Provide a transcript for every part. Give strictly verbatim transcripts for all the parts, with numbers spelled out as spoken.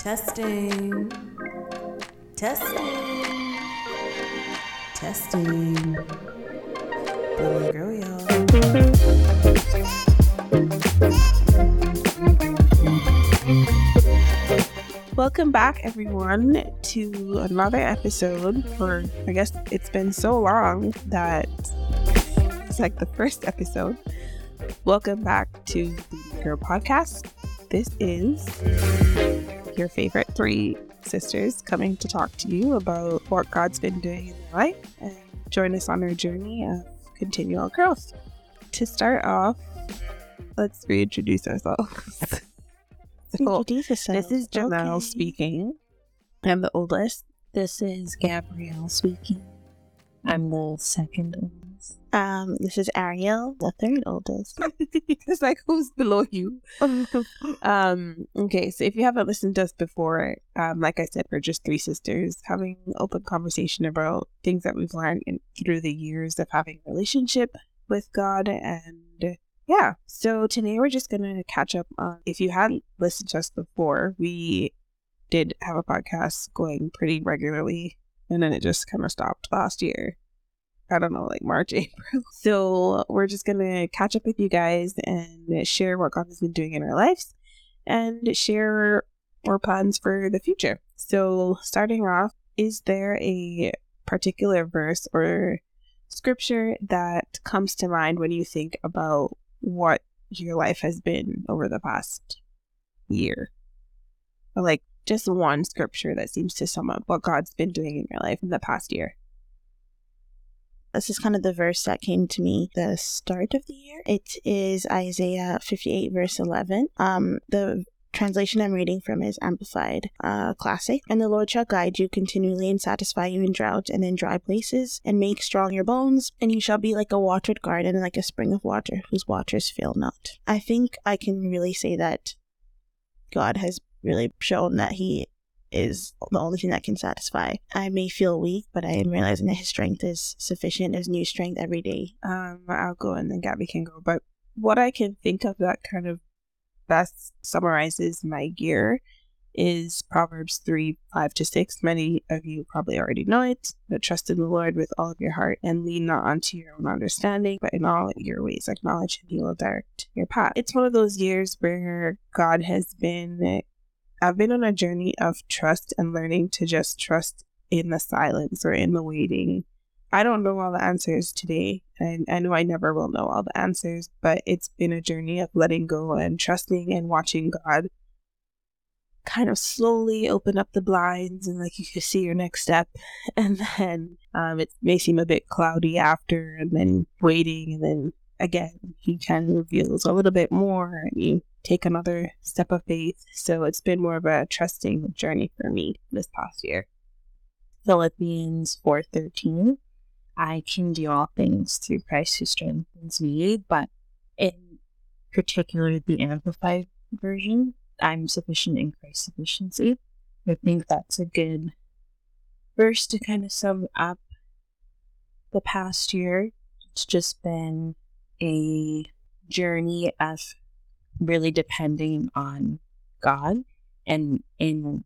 Testing. Testing. Testing. Boy and girl, y'all. Welcome back, everyone, to another episode. For I guess it's been so long that it's like the first episode. Welcome back to the Girl Podcast. This is your favorite three sisters coming to talk to you about what God's been doing in their life and join us on our journey of continual growth. To start off, let's reintroduce ourselves. So, Introduce yourself. this is Janelle Okay. speaking. I'm the oldest. This is Gabrielle speaking. I'm the second oldest. Um, this is Ariel, the third oldest. It's like, who's below you? um, okay, so if you haven't listened to us before, um, like I said, we're just three sisters having open conversation about things that we've learned in, through the years of having a relationship with God. And yeah, so today we're just going to catch up on, if you hadn't listened to us before, we did have a podcast going pretty regularly, and then it just kind of stopped last year. I don't know, like March, April. So we're just going to catch up with you guys and share what God has been doing in our lives and share our plans for the future. So starting off, is there a particular verse or scripture that comes to mind when you think about what your life has been over the past year? Or like just one scripture that seems to sum up what God's been doing in your life in the past year. This is kind of the verse that came to me the start of the year. It is Isaiah fifty-eight, verse eleven. Um, the translation I'm reading from is Amplified uh, Classic. And the Lord shall guide you continually and satisfy you in drought and in dry places and make strong your bones. And you shall be like a watered garden and like a spring of water whose waters fail not. I think I can really say that God has really shown that he is the only thing that can satisfy. I may feel weak, but I am realizing that his strength is sufficient. There's new strength every day. Um, I'll go and then Gabby can go. But what I can think of that kind of best summarizes my year is Proverbs three, five to six. Many of you probably already know it, but trust in the Lord with all of your heart and lean not onto your own understanding, but in all your ways acknowledge him, he will direct your path. It's one of those years where God has been I've been on a journey of trust and learning to just trust in the silence or in the waiting. I don't know all the answers today, and I know I never will know all the answers, but it's been a journey of letting go and trusting and watching God kind of slowly open up the blinds and like you can see your next step. And then um, it may seem a bit cloudy after, and then waiting, and then again, he kind of reveals a little bit more and you take another step of faith. So it's been more of a trusting journey for me this past year. Philippians four thirteen. I can do all things through Christ who strengthens me, but in particular the Amplified version, I'm sufficient in Christ's sufficiency. I think that's a good verse to kind of sum up the past year. It's just been a journey of really depending on God and in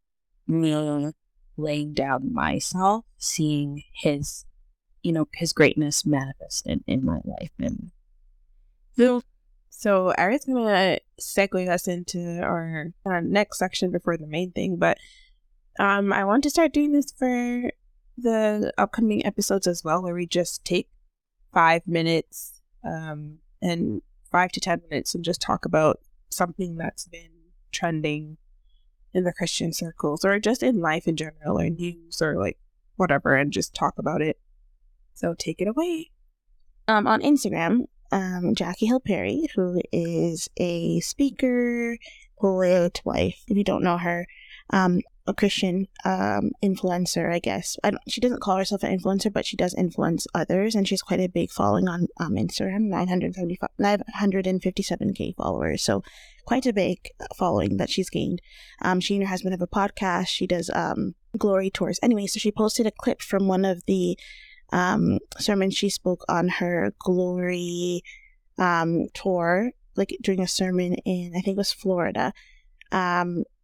me laying down myself, seeing his, you know, his greatness manifested in my life. And So, so Ari's going to segue us into our, our next section before the main thing, but um, I want to start doing this for the upcoming episodes as well, where we just take five minutes um, and five to ten minutes and just talk about something that's been trending in the Christian circles or just in life in general or news or like whatever, and just talk about it. So take it away. Um, on Instagram, um, Jackie Hill Perry, who is a speaker, poet, wife, if you don't know her, um, a Christian um, influencer, I guess. I don't, she doesn't call herself an influencer, but she does influence others, and she's quite a big following on um, Instagram, nine hundred fifty-seven K followers, so quite a big following that she's gained. Um, she and her husband have a podcast. She does um, glory tours. Anyway, so she posted a clip from one of the um, sermons she spoke on her glory um, tour, like during a sermon in, I think it was Florida. Um,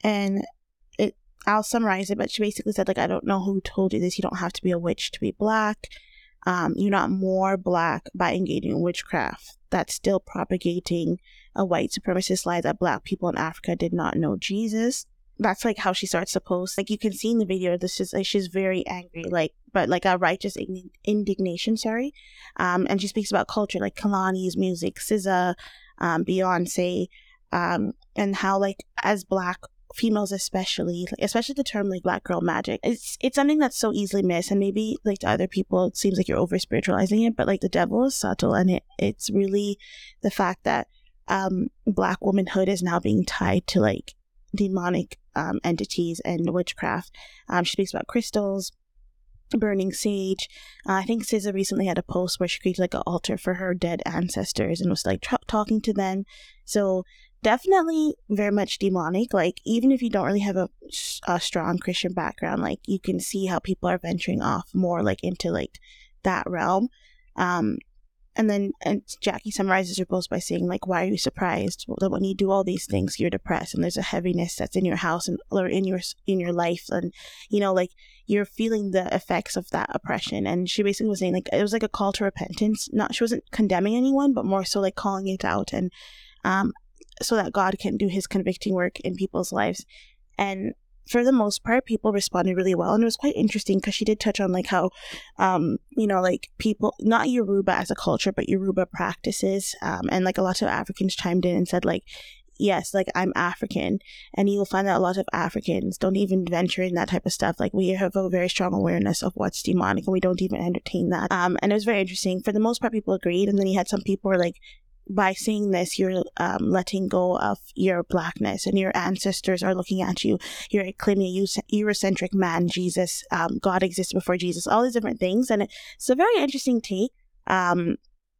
and it I'll summarize it, but she basically said, like, I don't know who told you this. You don't have to be a witch to be black. Um, you're not more black by engaging in witchcraft. That's still propagating a white supremacist lie that black people in Africa did not know Jesus. That's like how she starts to post. Like, you can see in the video, this is like, she's very angry, like, but like a righteous ign- indignation, sorry. Um, and she speaks about culture, like Kalani's music, S Z A, um, Beyonce, um, and how, like, as black females especially, like, especially the term like black girl magic, it's it's something that's so easily missed, and maybe like to other people it seems like you're over spiritualizing it, but like the devil is subtle, and it it's really the fact that um black womanhood is now being tied to like demonic um entities and witchcraft. Um she speaks about crystals, burning sage. uh, I think S Z A recently had a post where she created like an altar for her dead ancestors and was like tr- talking to them. So definitely very much demonic. Like, even if you don't really have a, a strong Christian background, like, you can see how people are venturing off more like into like that realm. Um and then and Jackie summarizes her post by saying, like, why are you surprised that when you do all these things you're depressed and there's a heaviness that's in your house and or in your in your life, and you know, like, you're feeling the effects of that oppression. And she basically was saying, like, it was like a call to repentance. Not, she wasn't condemning anyone, but more so like calling it out, and um so that God can do his convicting work in people's lives. And for the most part, people responded really well. And it was quite interesting because she did touch on like how, um, you know, like people, not Yoruba as a culture, but Yoruba practices. Um, and like a lot of Africans chimed in and said, like, yes, like, I'm African. And you'll find that a lot of Africans don't even venture in that type of stuff. Like, we have a very strong awareness of what's demonic, and we don't even entertain that. Um, and it was very interesting. For the most part, people agreed. And then you had some people who were like, by saying this, you're um, letting go of your blackness, and your ancestors are looking at you. You're claiming a Eurocentric man, Jesus, um, God exists before Jesus, all these different things. And it's a very interesting take. Um,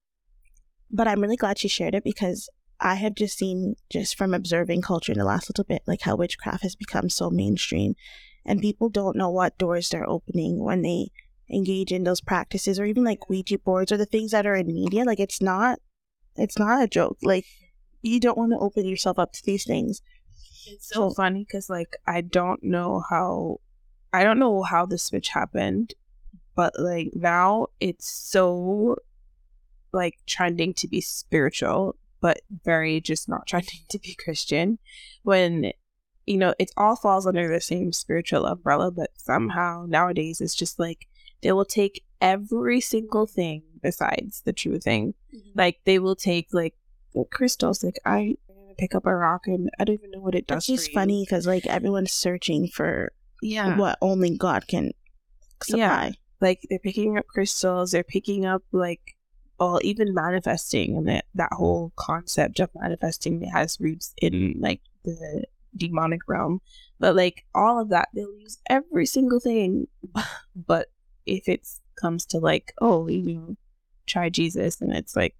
but I'm really glad she shared it, because I have just seen, just from observing culture in the last little bit, like how witchcraft has become so mainstream, and people don't know what doors they're opening when they engage in those practices, or even like Ouija boards or the things that are in media. Like, it's not It's not a joke. Like, you don't want to open yourself up to these things. It's so funny because, like, I don't know how, I don't know how the switch happened, but like now it's so like trending to be spiritual, but very just not trending to be Christian. When, you know, it all falls under the same spiritual umbrella, but somehow nowadays it's just like they will take every single thing besides the true thing. Mm-hmm. Like, they will take like crystals. Like, I pick up a rock and I don't even know what it does. It's just funny because like everyone's searching for yeah what only God can supply. Yeah. Like, they're picking up crystals. They're picking up like, well, even manifesting, and that that whole concept of manifesting has roots in like the demonic realm. But like all of that, they'll use every single thing, but if it comes to like, oh, you know, try Jesus, and it's like,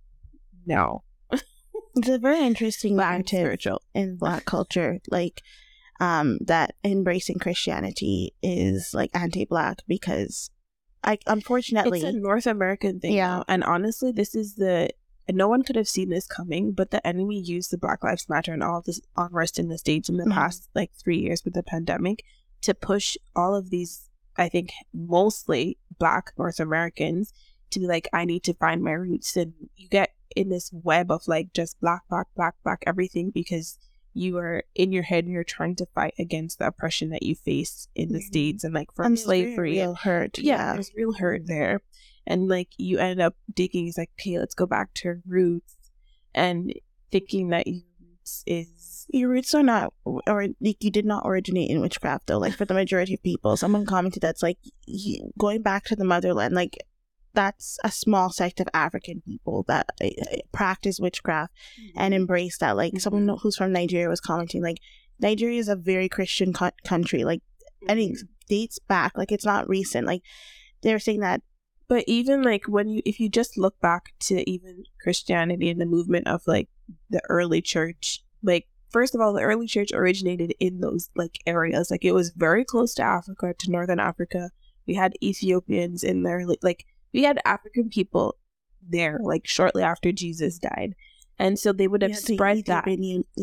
no. It's a very interesting narrative in Black culture, like um that embracing Christianity is like anti-Black, because I unfortunately it's a North American thing. Yeah. Now. And honestly, this is the, and no one could have seen this coming, but the enemy used the Black Lives Matter and all of this unrest in the States in the mm-hmm. past like three years with the pandemic to push all of these, I think mostly Black North Americans, to be like, I need to find my roots. And you get in this web of like just black, black, black, black, everything, because you are in your head and you're trying to fight against the oppression that you face in the mm-hmm. States, and like from and slavery. Real hurt. Yeah, yeah, there's real hurt there. And like you end up digging, it's like, okay, let's go back to roots, and thinking that your roots is your roots are not, or like you did not originate in witchcraft though. Like for the majority of people, someone commented that's like going back to the motherland, like that's a small sect of African people that uh, practice witchcraft mm-hmm. and embrace that. Like mm-hmm. someone who's from Nigeria was commenting, like Nigeria is a very Christian co- country. Like mm-hmm. I think dates back, like it's not recent. Like they're saying that. But even like when you, if you just look back to even Christianity and the movement of like the early church, like first of all, the early church originated in those like areas. Like it was very close to Africa, to Northern Africa. We had Ethiopians in there, like we had African people there, like shortly after Jesus died, and so they would have yeah, spread the that. Ethiopian, you know,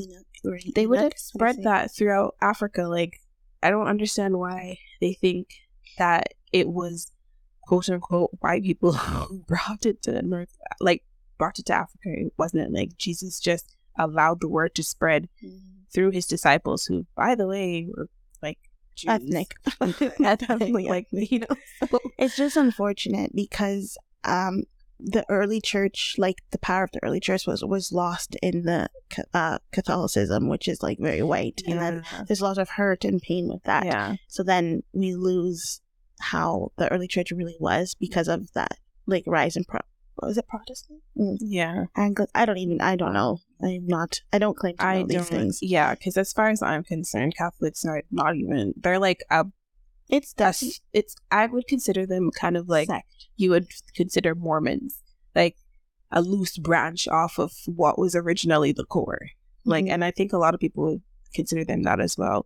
they would have spread that throughout Africa. Like, I don't understand why they think that it was quote unquote white people who brought it to North, like brought it to Africa. It wasn't like Jesus just allowed the word to spread mm-hmm. through his disciples, who, by the way, were like Jews. ethnic, ethnic, like you know. So. It's just unfortunate because um. the early church, like the power of the early church was was lost in the uh, Catholicism, which is like very white. Yeah. And then there's a lot of hurt and pain with that. Yeah. So then we lose how the early church really was because of that, like rise in pro. What was it, Protestant? Mm. Yeah. Angli- I don't even, I don't know. I'm not, I don't claim to know I these things. Yeah, because as far as I'm concerned, Catholics are not even, they're like a It's That's, it's. I would consider them kind of like sect. You would consider Mormons, like a loose branch off of what was originally the core. Like, mm-hmm. and I think a lot of people would consider them that as well.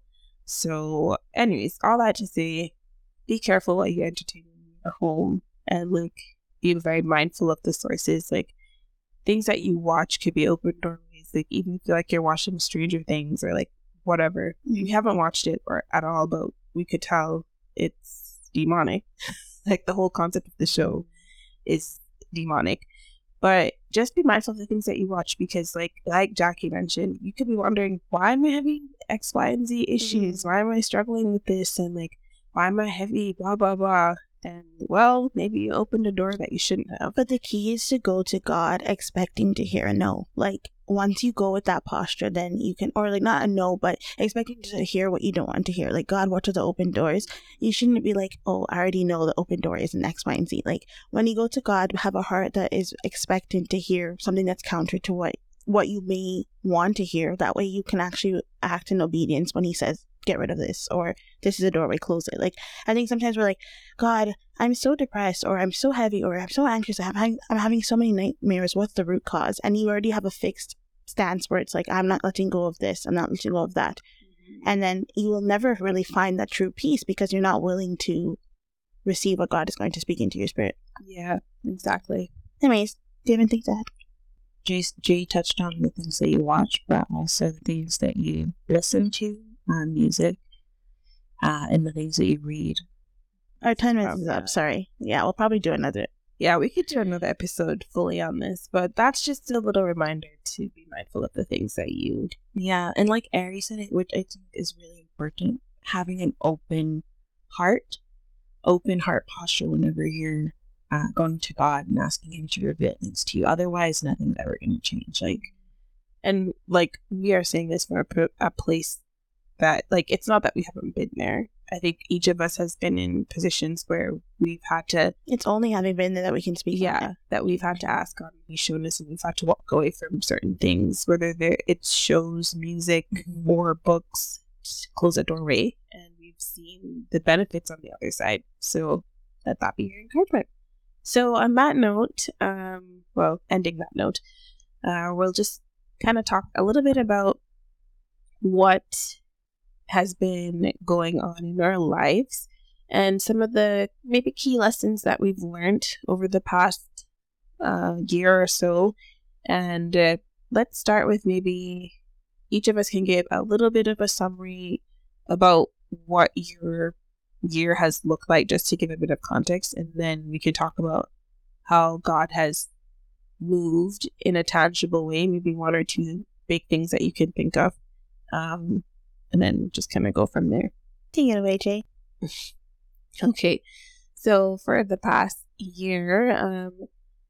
So, anyways, all that to say, be careful what you entertain in your home, and like be very mindful of the sources. Like, things that you watch could be open doorways. Like, even if you like you're watching Stranger Things or like whatever, you haven't watched it or at all, but we could tell it's demonic. Like, the whole concept of the show is demonic. But just be mindful of the things that you watch, because like like Jackie mentioned, you could be wondering, why am I having X, Y, and Z issues? Mm-hmm. Why am I struggling with this? And like, why am I heavy? Blah, blah, blah. And well, maybe you opened a door that you shouldn't have. But the key is to go to God expecting to hear a no. Like, once you go with that posture, then you can, or like not a no, but expecting to hear what you don't want to hear. Like, God, what are the open doors? You shouldn't be like, oh, I already know the open door is an X, Y, and Z. Like, when you go to God, have a heart that is expectant to hear something that's counter to what, what you may want to hear. That way you can actually act in obedience when he says, get rid of this, or this is a doorway, close it. Like, I think sometimes we're like, God, I'm so depressed, or I'm so heavy, or I'm so anxious, I'm having, I'm having so many nightmares, what's the root cause? And you already have a fixed stance where it's like, I'm not letting go of this, I'm not letting go of that. Mm-hmm. And then you will never really find that true peace because you're not willing to receive what God is going to speak into your spirit. Yeah, exactly. Anyways, do you have anything to add? Jay, Jay touched on the things that you watch, but also the things that you listen to on music, uh, and the things that you read. Our time is up, sorry. Yeah, we'll probably do another. Yeah, we could do another episode fully on this, but that's just a little reminder to be mindful of the things that you... Yeah, and like Ari said, it, which I think is really important, having an open heart, open heart posture whenever you're uh, going to God and asking Him to reveal things to you. Otherwise, nothing's ever going to change. Like, and like, we are saying this from a, a place that, like, it's not that we haven't been there. I think each of us has been in positions where we've had to... It's only having been there that we can speak. Yeah, that we've had to ask God, and He's shown us, and we've had to walk away from certain things, whether it's shows, music, mm-hmm. or books, close a doorway, and we've seen the benefits on the other side. So let that be your encouragement. So on that note, um, well, ending that note, uh, we'll just kind of talk a little bit about what has been going on in our lives and some of the maybe key lessons that we've learned over the past uh, year or so. And uh, let's start with maybe each of us can give a little bit of a summary about what your year has looked like, just to give a bit of context, and then we can talk about how God has moved in a tangible way, maybe one or two big things that you can think of. Um, and then just kind of go from there. Take it away, Jay. Okay. So for the past year, um,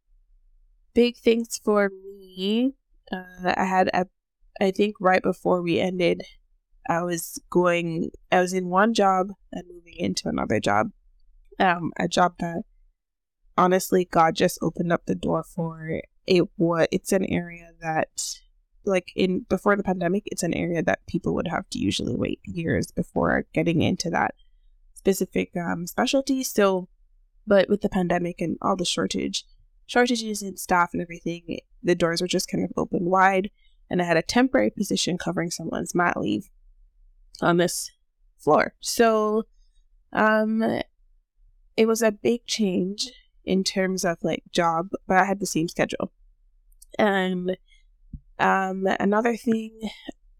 big things for me, uh, I had a, I think right before we ended, I was going, I was in one job and moving into another job. Um, a job that honestly, God just opened up the door for it. What it's an area that, like in before the pandemic, it's an area that people would have to usually wait years before getting into that specific um, specialty. So, but with the pandemic and all the shortage, shortages in staff and everything, the doors were just kind of open wide. And I had a temporary position covering someone's mat leave on this floor. So, um, it was a big change in terms of like job, but I had the same schedule. And Um, another thing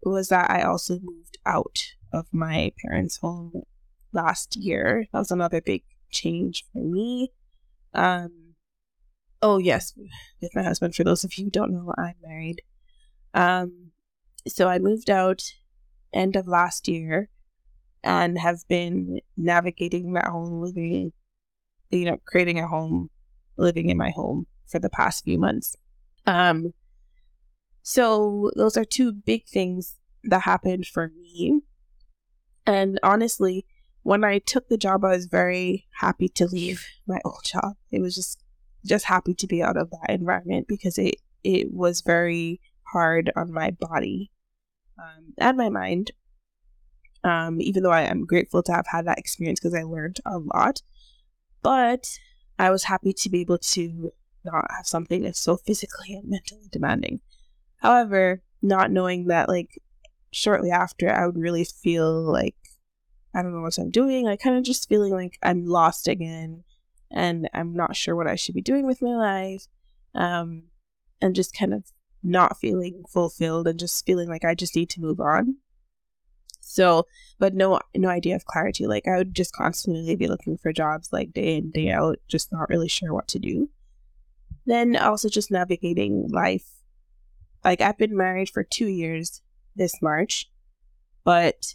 was that I also moved out of my parents' home last year. That was another big change for me. Um, oh yes, with my husband. For those of you who don't know, I'm married. Um, so I moved out end of last year and have been navigating that home, living, you know, creating a home, living in my home for the past few months. Um, so those are two big things that happened for me. And honestly, when I took the job, I was very happy to leave my old job. It was just just happy to be out of that environment because it, it was very hard on my body um, and my mind. Um, even though I am grateful to have had that experience because I learned a lot. But I was happy to be able to not have something that's so physically and mentally demanding. However, not knowing that like shortly after I would really feel like I don't know what I'm doing. Like kind of just feeling like I'm lost again and I'm not sure what I should be doing with my life. Um, and just kind of not feeling fulfilled and just feeling like I just need to move on. So, but no, no idea of clarity. Like I would just constantly be looking for jobs like day in, day out, just not really sure what to do. Then also just navigating life. Like I've been married for two years this March, but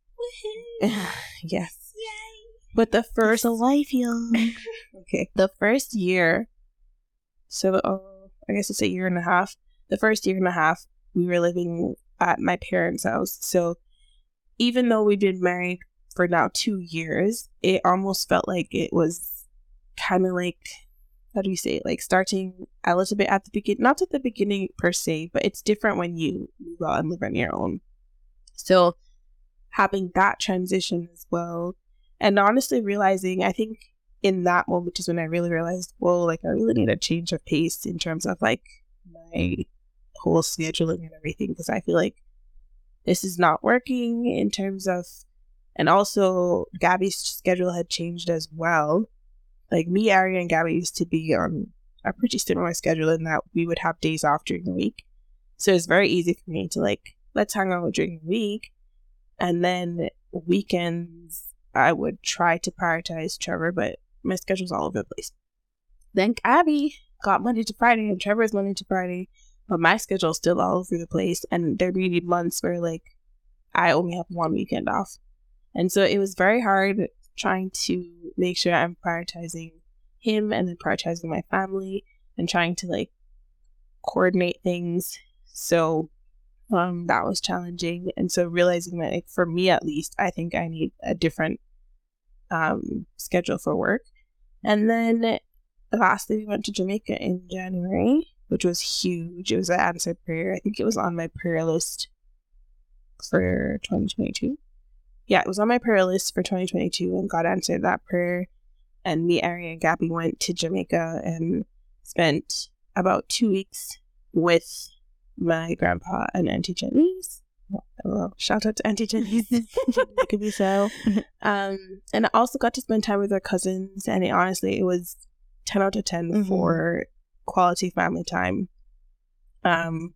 yes. Yay. But the first It's a life, y'all. okay, the first year, so uh, I guess it's a year and a half. The first year and a half, we were living at my parents' house. So even though we've been married for now two years, it almost felt like it was kind of like, how do you say it? Like starting a little bit at the beginning, not at the beginning per se, but it's different when you move out and live on your own. So having that transition as well. And honestly realizing, I think in that moment is when I really realized, whoa, like I really need a change of pace in terms of like my whole scheduling and everything. Because I feel like this is not working in terms of, and also Gabby's schedule had changed as well. Like me, Ari, and Gabby used to be on a pretty similar schedule in that we would have days off during the week. So it's very easy for me to like, let's hang out during the week. And then weekends, I would try to prioritize Trevor, but my schedule's all over the place. Then Abby got Monday to Friday and Trevor's Monday to Friday, but my schedule's still all over the place. And there be months where like I only have one weekend off. And so it was very hard trying to make sure I'm prioritizing him and then prioritizing my family and trying to like coordinate things. So um, that was challenging. And so realizing that like, for me, at least, I think I need a different um, schedule for work. And then lastly, we went to Jamaica in January, which was huge. It was an answered prayer. I think it was on my prayer list for twenty twenty-two. Yeah, it was on my prayer list for twenty twenty-two, and God answered that prayer. And me, Ari, and Gabby went to Jamaica and spent about two weeks with my grandpa and Auntie Jenny's. Well, shout out to Auntie Jenny's. It could be so. Um, and I also got to spend time with our cousins, and it, honestly, it was ten out of ten mm-hmm. for quality family time. Um,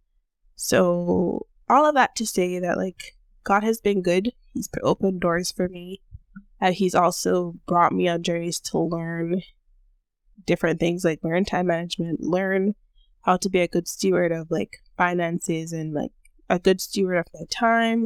so all of that to say that like God has been good. He's opened doors for me. Uh, he's also brought me on journeys to learn different things, like learn time management, learn how to be a good steward of like finances and like a good steward of my time.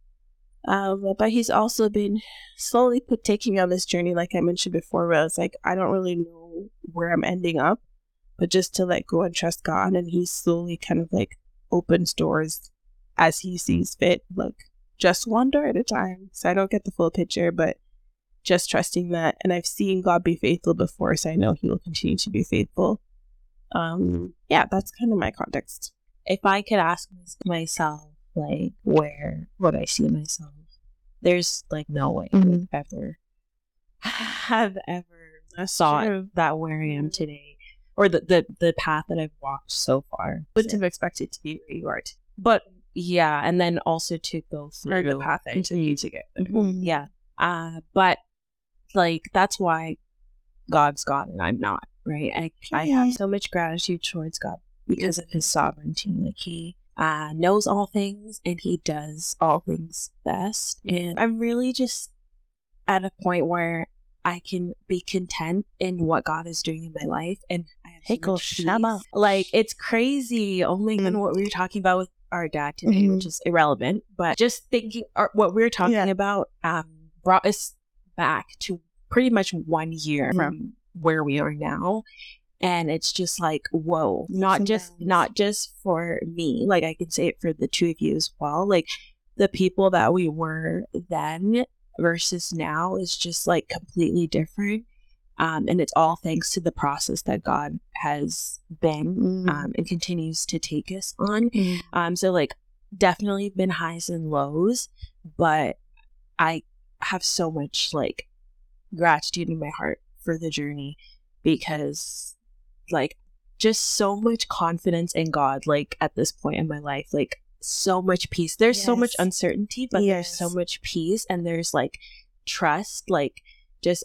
Um, but he's also been slowly put taking me on this journey, like I mentioned before, where it's like I don't really know where I'm ending up, but just to like go and trust God, and he slowly kind of like opens doors as he sees fit, like just one door at a time. So I don't get the full picture, but just trusting that. And I've seen God be faithful before, so I know he will continue to be faithful. Um, yeah, that's kind of my context. If I could ask myself, like, where would I see myself? There's, like, no way mm-hmm. I've ever have ever that's thought true. That where I am today, or the, the, the path that I've walked so far. Wouldn't have expected to be where you are. But, yeah, and then also to go through the path I continue to get. Mm-hmm. Yeah. Uh, but, like, that's why God's God and I'm not, right? I, I have so much gratitude towards God because of his sovereignty. Like, he uh, knows all things and he does all things best. And I'm really just at a point where I can be content in what God is doing in my life. And I have so Hey, much peace. Shama. Like, it's crazy. Only in what we were talking about with our dad today, Mhm. which is irrelevant. But just thinking, or what we were talking Yeah. about um, brought us back to pretty much one year Mhm. from where we are now. And it's just like, whoa, not and just bounds. not just for me. Like, I can say it for the two of you as well. Like, the people that we were then versus now is just like completely different. Um, and it's all thanks to the process that God has been Mm. um, and continues to take us on. Mm. Um, so like definitely been highs and lows, but I have so much like gratitude in my heart for the journey because like just so much confidence in God, like at this point in my life, like so much peace. There's so much Yes. uncertainty, but there's so Yes. much peace and there's like trust, like just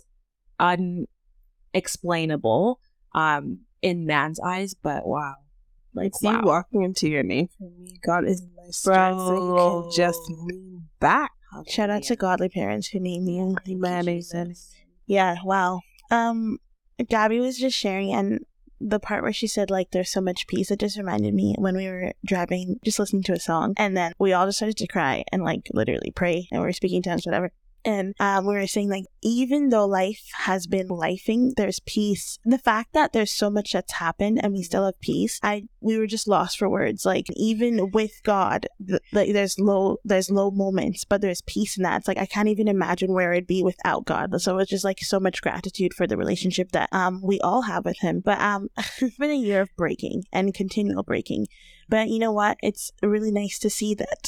unexplainable um in man's eyes, but wow. Like It's you wow. walking into your name for me. God is my strength, so you can just Bro. lean back. Shout out to godly parents who name you. Amen, amen. Yeah, wow. Um, Gabby was just sharing, and the part where she said, like, there's so much peace, it just reminded me when we were driving, just listening to a song, and then we all just started to cry and, like, literally pray, and we were speaking tongues, whatever. And um, we were saying, like, even though life has been lifing, there's peace. And the fact that there's so much that's happened and we still have peace, I we were just lost for words. Like, even with God, th- like there's low there's low moments, but there's peace in that. It's like I can't even imagine where it'd be without God. So it's just like so much gratitude for the relationship that um we all have with Him. But um, it's been a year of breaking and continual breaking. But you know what? It's really nice to see that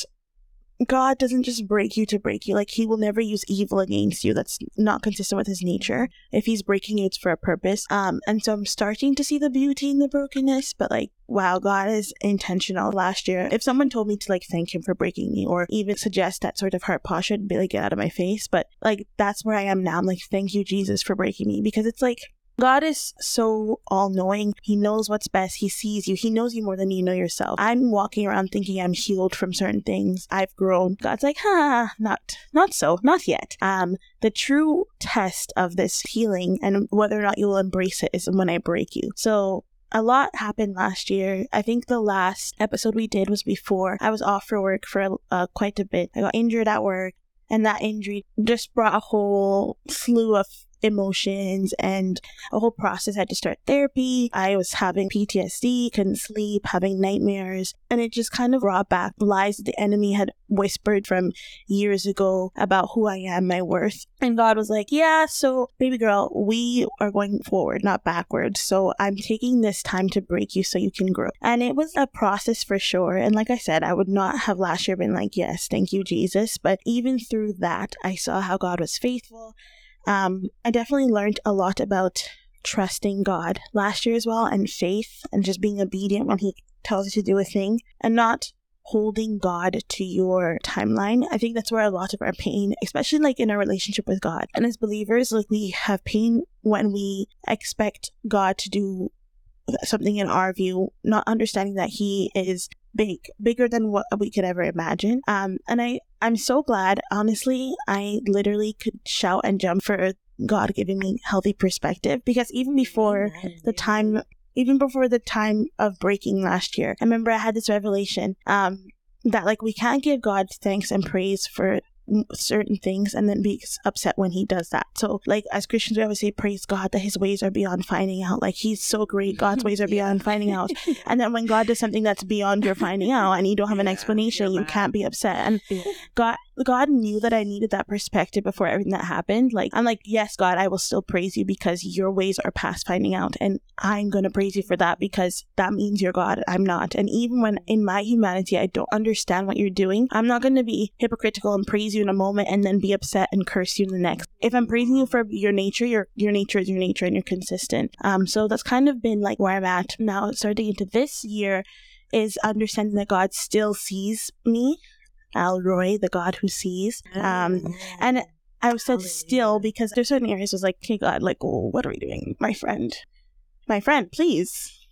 God doesn't just break you to break you. Like, He will never use evil against you. That's not consistent with His nature. If He's breaking you, it's for a purpose. Um, and so I'm starting to see the beauty in the brokenness, but like, wow, God is intentional. Last year, if someone told me to like thank Him for breaking me or even suggest that sort of heart posture, I'd be like, get out of my face. But like, that's where I am now. I'm like, thank you, Jesus, for breaking me, because it's like, God is so all-knowing. He knows what's best. He sees you. He knows you more than you know yourself. I'm walking around thinking I'm healed from certain things. I've grown. God's like, huh, not, not so, not yet. Um, the true test of this healing and whether or not you'll embrace it is when I break you. So a lot happened last year. I think the last episode we did was before I was off for work for uh, quite a bit. I got injured at work, and that injury just brought a whole slew of emotions and a whole process. I had to start therapy. I was having P T S D, couldn't sleep, having nightmares, and it just kind of brought back lies that the enemy had whispered from years ago about who I am, my worth. And God was like, yeah, so baby girl, we are going forward, not backwards. So I'm taking this time to break you so you can grow. And it was a process for sure. And like I said, I would not have last year been like, yes, thank you, Jesus. But even through that, I saw how God was faithful. Um, I definitely learned a lot about trusting God last year as well, and faith, and just being obedient when He tells you to do a thing, and not holding God to your timeline. I think that's where a lot of our pain, especially like in our relationship with God, and as believers, like we have pain when we expect God to do something in our view, not understanding that He is big, bigger than what we could ever imagine. Um, and I, I'm so glad, honestly, I literally could shout and jump for God giving me healthy perspective, because even before the time, even before the time of breaking last year, I remember I had this revelation um, that like we can't give God thanks and praise for certain things and then be upset when He does that. So like as Christians, we always say praise God that His ways are beyond finding out. Like He's so great, God's ways are beyond finding out. And then when God does something that's beyond your finding out and you don't have an explanation, you can't be upset. And God God knew that I needed that perspective before everything that happened. Like I'm like, yes, God, I will still praise you because your ways are past finding out, and I'm gonna praise you for that because that means you're God, I'm not. And even when in my humanity I don't understand what you're doing, I'm not gonna be hypocritical and praise you in a moment and then be upset and curse you in the next. If I'm praising you for your nature, your your nature is your nature and you're consistent. Um, so that's kind of been like where I'm at now. Starting into this year is understanding that God still sees me, Elroy, the God who sees. Um, and I said still because there's certain areas I was like, okay, God, like, oh, what are we doing, my friend, my friend, please.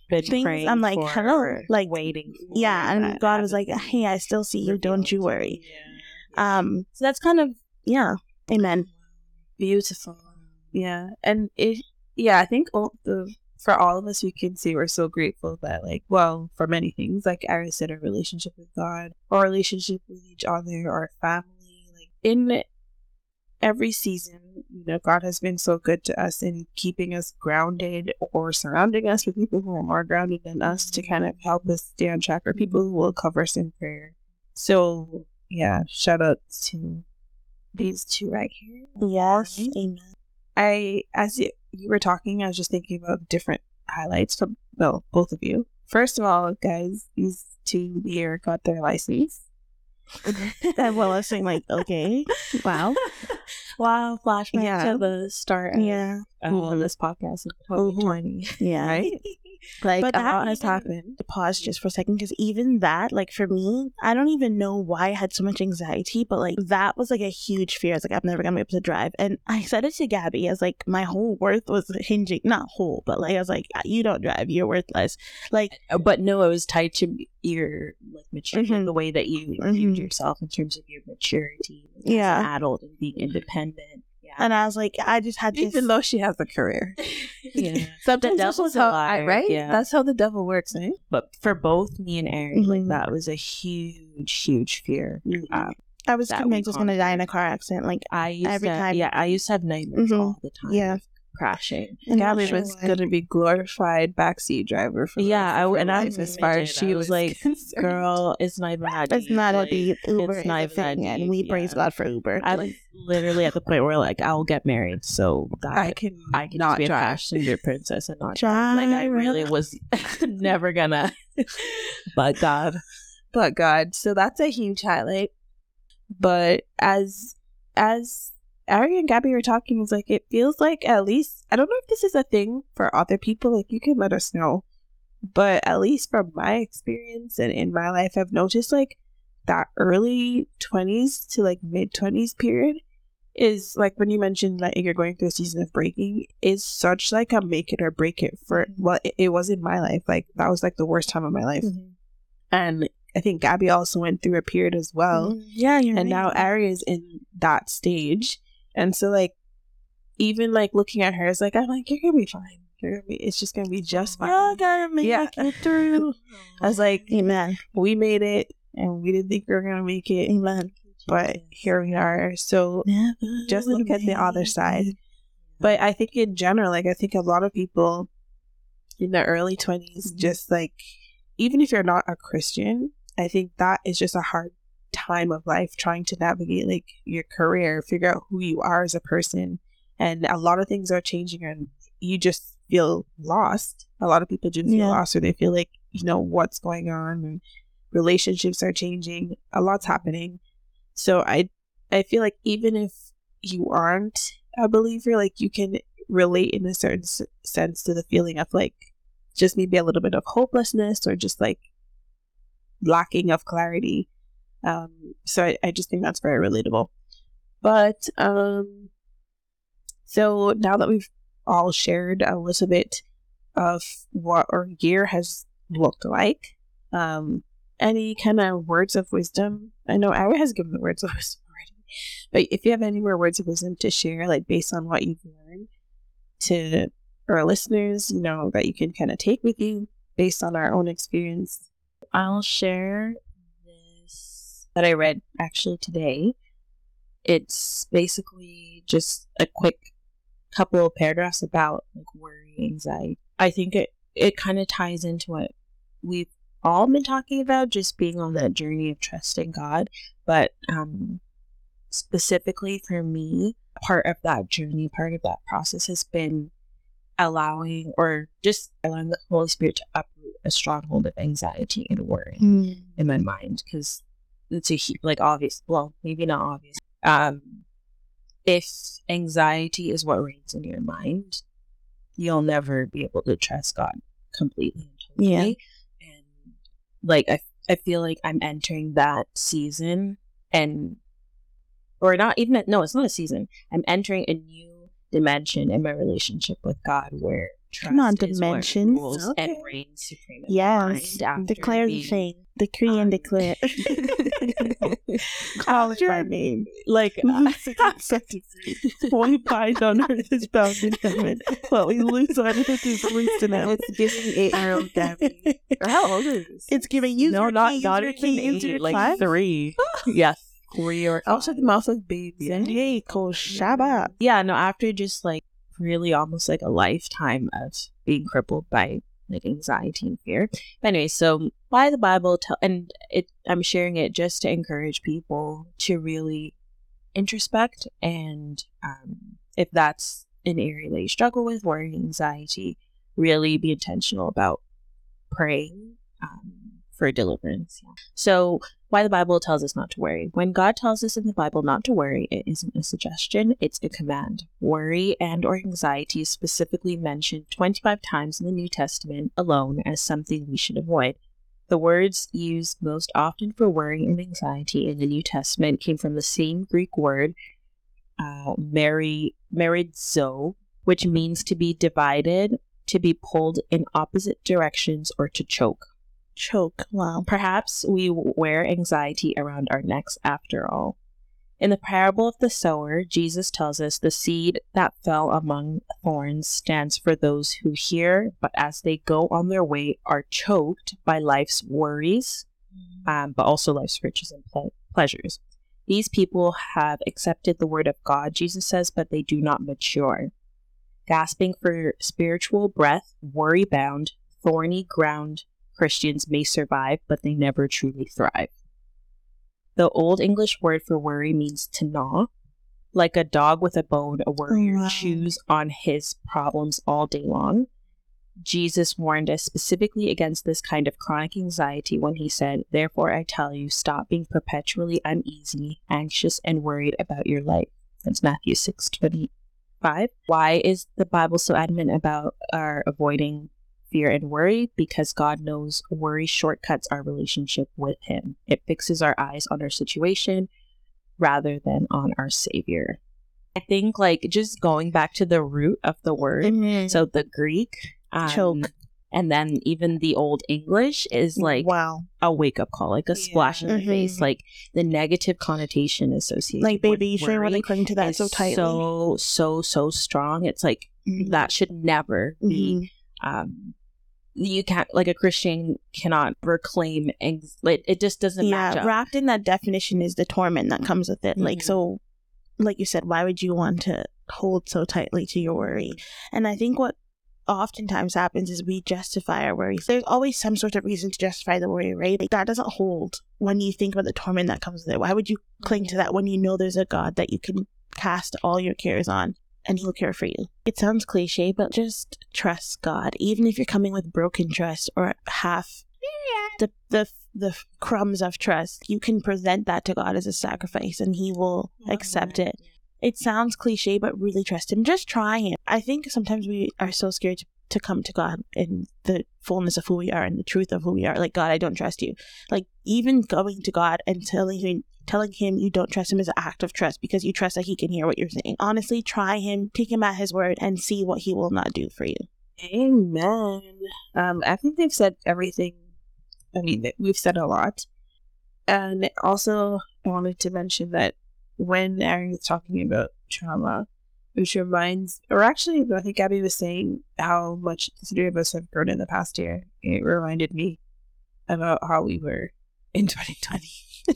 been things, praying I'm like, for hello, or like, waiting for. yeah, and that God was like, haven't hey, I still see you, don't you revealed. worry. Yeah. Um, so that's kind of, yeah, amen. Beautiful. Yeah. And it, yeah, I think all the, for all of us, we can say we're so grateful that, like, well, for many things, like Ari said, our relationship with God, our relationship with each other, our family, like in every season, you know, God has been so good to us in keeping us grounded or surrounding us with people who are more grounded than us to kind of help us stay on track, or people who will cover us in prayer. So, yeah, shout out to these two right here. Yes, amen. I, as you, you were talking, I was just thinking about different highlights from, well, both of you. First of all, guys, these two here got their license. And well, I was saying, like, okay, wow. Wow, flashback Yeah. to the start of, Yeah. um, of this podcast in twenty twenty. Yeah. Right? Like, But a that lot has even- happened. Pause just for a second, because even that, like, for me, I don't even know why I had so much anxiety, but like that was like a huge fear. I was like, I'm never gonna be able to drive. And I said it to Gabby as like my whole worth was hinging, not whole, but like I was like, you don't drive, you're worthless. Like, But no, it was tied to your like maturity, Mhm. the way that you Mhm. viewed yourself in terms of your maturity as Yeah. an adult and being independent. Yeah. and I was like, I just had to. Even though she has a career. yeah. Sometimes The that's devil's a how, liar, I, right? yeah. That's how the devil works, right? But for both me and Aaron, like Mhm. that was a huge, huge fear. Um, I was that convinced we I was gonna die in a conquered. car accident. Like, I used Every to, time. yeah, I used to have nightmares Mhm. all the time. Yeah. of crashing. I'm not Gabby sure was why. going to be glorified backseat driver for the Yeah, rest I, of her and I life, as far as she I was like, concerned. girl, it's not even that It's deep. not a like, deep. Uber it's is not a even that thing, and deep, we yeah. praise God for Uber. I Like, was literally at the point where like I'll get married, so that I can I can not just be a drive. passenger princess and not drive. Like I Drive. really was never gonna. But God, But God, so that's a huge highlight. But as as Ari and Gabby were talking, it's like it feels like, at least, I don't know if this is a thing for other people, like you can let us know. But at least from my experience and in my life, I've noticed like that early twenties to like mid twenties period is like, when you mentioned that you're going through a season of breaking, is such like a make it or break it for, well, it, it was in my life. Like that was like the worst time of my life. And I think Gabby also went through a period as well. mm, yeah, you're And right. now Ari is in that stage. And so like, even like looking at her, it's like, I'm like, you're gonna be fine. You're gonna be, it's just gonna be just fine. Y'all gotta make Yeah. it through. I was like, Amen. we made it, and we didn't think we were gonna make it, Amen. but here we are. So Never just look at the other wait. side. But I think in general, like I think a lot of people in their early twenties, Mhm. just like, even if you're not a Christian, I think that is just a hard time of life, trying to navigate like your career, figure out who you are as a person. And a lot of things are changing, and you just feel lost. A lot of people just feel Yeah. lost, or they feel like, you know, what's going on, and relationships are changing. A lot's happening. So I I feel like even if you aren't a believer, like you can relate in a certain s- sense to the feeling of like just maybe a little bit of hopelessness, or just like lacking of clarity. Um, so I, I just think that's very relatable. But um, so now that we've all shared a little bit of what our year has looked like, um, any kind of words of wisdom? I know Ari has given the words of wisdom already, but if you have any more words of wisdom to share, like based on what you've learned, to our listeners, you know, that you can kind of take with you based on our own experience. I'll share this that I read actually today. It's basically just a quick couple of paragraphs about like worry, anxiety. I think it it kind of ties into what we've all been talking about, just being on that journey of trusting God. But um, specifically for me, part of that journey, part of that process has been allowing, or just allowing the Holy Spirit to uproot a stronghold of anxiety and worry Mm. in my mind, because it's a hu- like obvious, well, maybe not obvious. Um, if anxiety is what reigns in your mind, you'll never be able to trust God completely and totally. And like I, I feel like I'm entering that season, and or not even no, it's not a season. I'm entering a new dimension in my relationship with God where trust Come on, is what dimensions. rules Okay. and reigns supreme in my Yes. mind after Declare the being- thing. Decree and um, declare. Call it by After- name. like Loose it and set it free. What we bind on earth is bound in heaven. What we lose on earth is loosed in heaven. It's giving eight-year-old Gabby. Or how old is this? It's giving you no, your not key, not your even key, use eight, your like five. three. Yes, three or Also the five. mouth of baby. Yay, ko shaba. Yeah, no, after just like really almost like a lifetime of being crippled by like anxiety and fear. But anyway, so why the Bible tell and it I'm sharing it just to encourage people to really introspect and um if that's an area that you struggle with, worry, anxiety, really be intentional about praying um, for deliverance. Yeah. So why the Bible tells us not to worry. When God tells us in the Bible not to worry, it isn't a suggestion, it's a command. Worry and or anxiety is specifically mentioned twenty-five times in the New Testament alone as something we should avoid. The words used most often for worry and anxiety in the New Testament came from the same Greek word, uh, meri, merizo, which means to be divided, to be pulled in opposite directions, or to choke. Choke. Wow. Perhaps we wear anxiety around our necks after all. In the parable of the sower, Jesus tells us the seed that fell among thorns stands for those who hear, but as they go on their way are choked by life's worries, um, but also life's riches and ple- pleasures. These people have accepted the word of God, Jesus says, but they do not mature. Gasping for spiritual breath, worry-bound, thorny ground Christians may survive, but they never truly thrive. The Old English word for worry means to gnaw. Like a dog with a bone, a warrior Wow. chews on his problems all day long. Jesus warned us specifically against this kind of chronic anxiety when he said, "Therefore I tell you, stop being perpetually uneasy, anxious, and worried about your life." That's Matthew six twenty-five. Why is the Bible so adamant about our avoiding fear and worry? Because God knows worry shortcuts our relationship with him. It fixes our eyes on our situation rather than on our Savior. I think like just going back to the root of the word, Mhm. so the Greek, um, Choke. and then even the Old English is like wow. a wake up call, like a splash in the Mhm. face, like the negative connotation associated. Like, baby, you with sure you want to worry cling to that is so tightly? so so so strong. It's like Mhm. that should never be. Mhm. Um, you can't like a Christian cannot proclaim. Anx- it, it just doesn't match Yeah, up. wrapped in that definition is the torment that comes with it. Like, Mhm. so, like you said, why would you want to hold so tightly to your worry? And I think what oftentimes happens is we justify our worries. There's always some sort of reason to justify the worry, right? Like, that doesn't hold when you think about the torment that comes with it. Why would you cling to that when you know there's a God that you can cast all your cares on and he'll care for you? It sounds cliche, but just trust God. Even if you're coming with broken trust or half the the the crumbs of trust, you can present that to God as a sacrifice and he will accept it. It sounds cliche, but really trust him. Just try him. I think sometimes we are so scared to, to come to God in the fullness of who we are and the truth of who we are. Like, God, I don't trust you. Like, even going to God and telling him, telling him you don't trust him is an act of trust because you trust that he can hear what you're saying. Honestly, try him, take him at his word, and see what he will not do for you. Amen. Um, I think they've said everything. I mean, that we've said a lot. And also, I wanted to mention that when Aaron was talking about trauma, which reminds, or actually, I think Gabby was saying how much the three of us have grown in the past year. It reminded me about how we were in twenty twenty.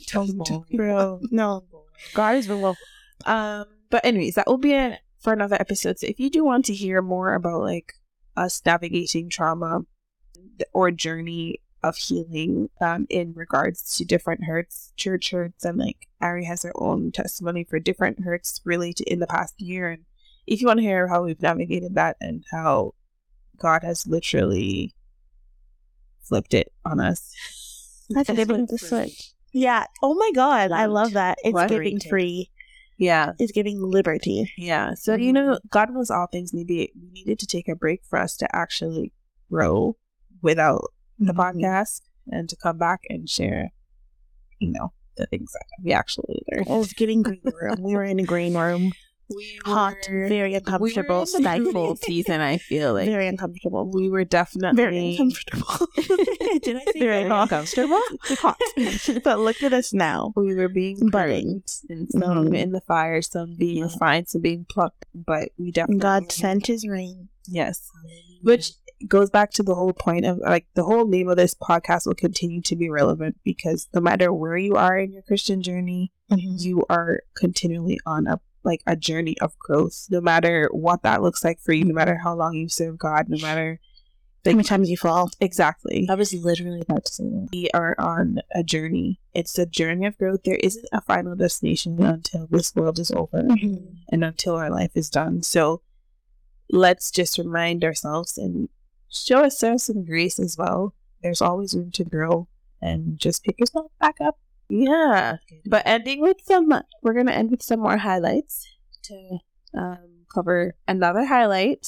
Bro, no. God is real. Um, but anyways, that will be it for another episode. So if you do want to hear more about like us navigating trauma or journey of healing um in regards to different hurts, church hurts, and like Ari has her own testimony for different hurts related in the past year, and if you want to hear how we've navigated that and how God has literally flipped it on us. That's a Flipped different the switch. Yeah. Oh my God. I Flipped. love that. It's What? giving free. Yeah. It's giving liberty. Yeah. So, you know, God knows all things. Maybe we needed to take a break for us to actually grow without the podcast and to come back and share, you know, the things that we actually learned. It was giving green room. We were in a green room. We hot, were- very uncomfortable, we were in the stifled, cold season. I feel like very uncomfortable, we were definitely very uncomfortable. Did I say very very uncomfortable. hot? But look at us now. We were being Budding. burnt, and some Mhm. in the fire, some being refined, some being plucked. But we definitely God sent His rain. yes, which goes back to the whole point of like the whole name of this podcast will continue to be relevant because no matter where you are in your Christian journey, you are continually on a like a journey of growth. No matter what that looks like for you, no matter how long you serve God, no matter How many times you fall? exactly. I was literally about to say that. We are on a journey. It's a journey of growth. There isn't a final destination until this world is over and until our life is done. So let's just remind ourselves and show ourselves some grace as well. There's always room to grow and just pick yourself back up. Yeah. But ending with some, we're going to end with some more highlights to um, cover another highlight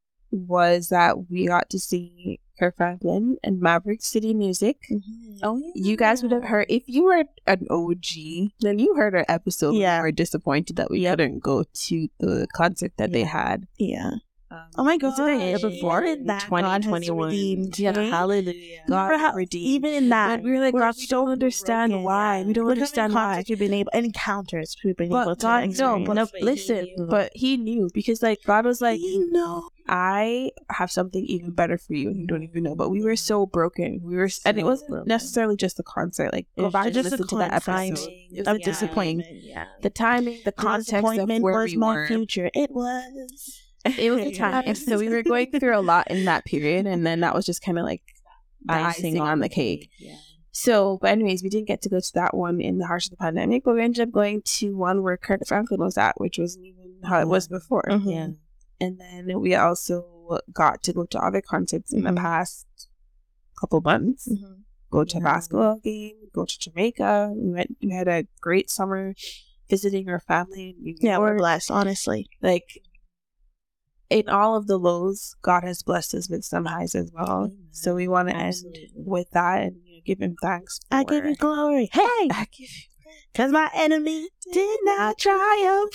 was that we got to see Kirk Franklin and Maverick City Music. Oh, yeah. You guys would have heard, if you were an O G, then you heard our episode. Yeah. We were disappointed that we couldn't go to the concert that they had. Yeah. Um, Oh my God. was it the year before? Even that God has twenty twenty-one. redeemed. Yeah, Right? hallelujah. Remember God how- redeemed. Even in that, And we were like, we're God, we so don't understand broken. why. We don't Look how many understand why. concerts we've been able, encounters we've been able But to God, no, experience. but, No, but he listen, knew. but he knew because like God was like, You know. I have something even better for you and you don't even know. But we were so broken. We were, and it So wasn't broken. necessarily just the concert. Like It go was back and just listen a to that episode. timing It was of a disappointing. disappointment. Yeah. The timing, the The context of disappointment where was we my were. future. It was. It was a time. And so we were going through a lot in that period, and then that was just kind of like the icing on the cake. Yeah. So, but anyways, we didn't get to go to that one in the heart of the pandemic, but we ended up going to one where Kirk Franklin was at, which wasn't even how it was before. Mhm. Yeah. And then we also got to go to other concerts in Mhm. the past couple months. Mhm. Go to a Yeah. basketball game, go to Jamaica. We went. We had a great summer visiting our family in New Yeah, we're York. blessed, honestly. Like in all of the lows, God has blessed us with some highs as well. Amen. So we want to end Absolutely. with that and you know, give Him thanks. I give for- you glory. Hey! I give you Because my enemy did not triumph.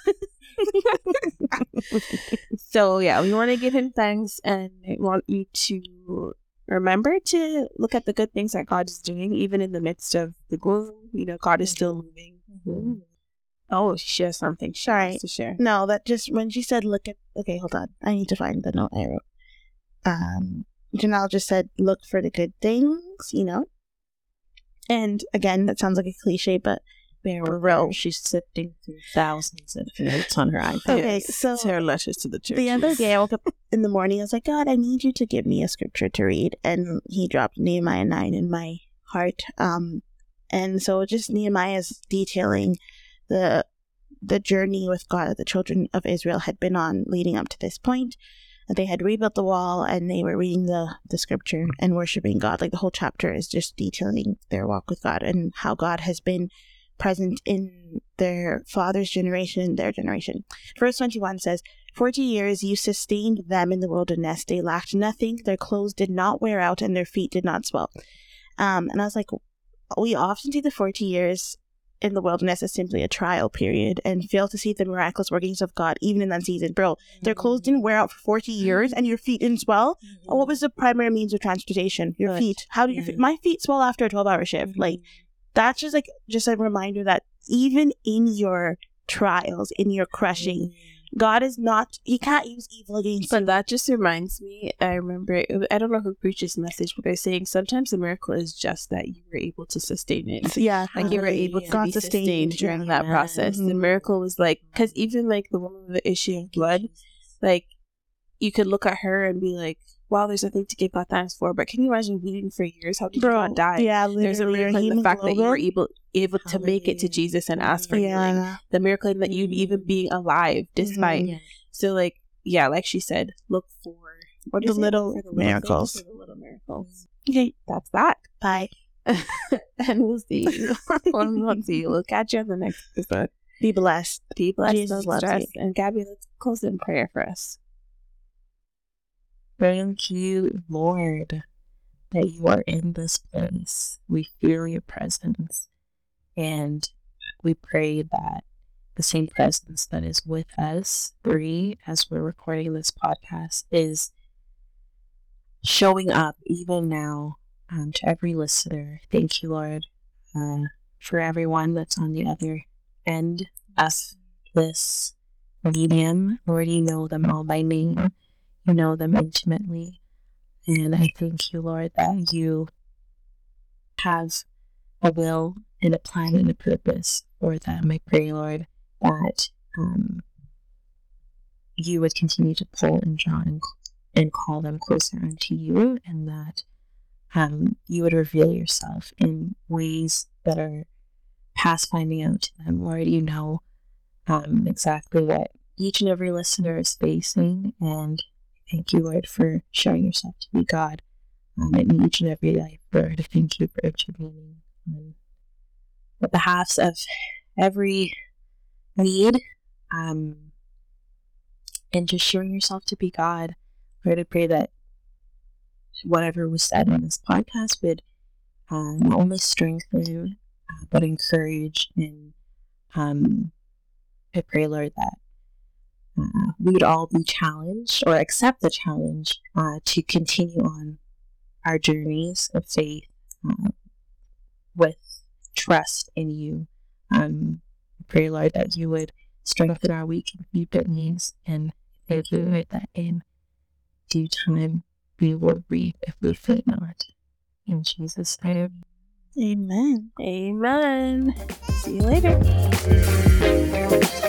So yeah, we want to give Him thanks and we want you to remember to look at the good things that God is doing, even in the midst of the gloom. You know, God is still moving. Mhm. Oh, she has something she Sorry. wants to share. No, that just when she said, look at. Okay, hold on. I need to find the note I wrote. Um, Janelle just said, look for the good things, you know? And again, that sounds like a cliche, but Bear For with real. her. She's sifting through thousands of notes on her iPad. Okay, so it's her letters to the church. the other day I woke up in the morning. I was like, God, I need you to give me a scripture to read. And he dropped Nehemiah nine in my heart. Um, and so just Nehemiah is detailing the the journey with God that the children of Israel had been on leading up to this point. They had rebuilt the wall and they were reading the, the scripture and worshiping God. Like the whole chapter is just detailing their walk with God and how God has been present in their father's generation, their generation. Verse twenty-one says, forty years you sustained them in the wilderness. They lacked nothing. Their clothes did not wear out and their feet did not swell. Um, and I was like, we often see the forty years in the wilderness as simply a trial period and fail to see the miraculous workings of God even in that season. Bro, their clothes didn't wear out for forty years and your feet didn't swell. What was the primary means of transportation? Your Foot. feet. How do your Yeah. feet? My feet swell after a twelve hour shift. Mm-hmm. Like, that's just like just a reminder that even in your trials, in your crushing, God is not, He can't use evil against you. But that just reminds me, I remember, I don't know who preached this message, but they're saying sometimes the miracle is just that you were able to sustain it. Yeah. Like you were able to God be sustained sustained you. during that Yeah. process. The Mhm. miracle was like, because even like the woman with the issue of blood, like you could look at her and be like, wow, there's nothing to give God thanks for. But can you imagine bleeding for years? How did you Bro, not die? yeah, There's a literally, miracle in your the fact that you were hemoglobin- able able to make it to Hallelujah. Jesus and ask for healing. Yeah. The miracle in that you even being alive despite. Yeah. So like, yeah, like she said, look for what The is it? little For the miracles. things, for the little miracles. Okay, That's that. bye. And we'll see you. We'll see you. We'll catch you on the next episode. Be blessed. Be blessed, Jesus don't loves stress. you. And Gabby, let's close in prayer for us. Thank you, Lord, that you are in this place. We feel your presence. And we pray that the same presence that is with us three as we're recording this podcast is showing up even now um, to every listener. Thank you, Lord, uh, for everyone that's on the other end of this medium. Lord, you know them all by name. You know them intimately. And I thank you, Lord, that you have a will and a plan and a purpose for them. I pray, Lord, that um, you would continue to pull and draw and, and call them closer unto you, and that um, you would reveal yourself in ways that are past finding out to them. Lord, you know um, exactly what each and every listener is facing, and thank you, Lord, for showing yourself to be God um, in each and every life. Lord, thank you for intervening on the behalf of every need, um, and just showing yourself to be God. Lord, I pray that whatever was said in this podcast would um, not only strengthen, uh, but encourage. And um, I pray, Lord, that uh, we would all be challenged or accept the challenge uh, to continue on our journeys of faith uh, with trust in you. Um, I pray, Lord, that you would strengthen our weak and feeble knees, and thank you, Lord, that in due time we will reap if we faint not. In Jesus' name. Amen. Amen. See you later.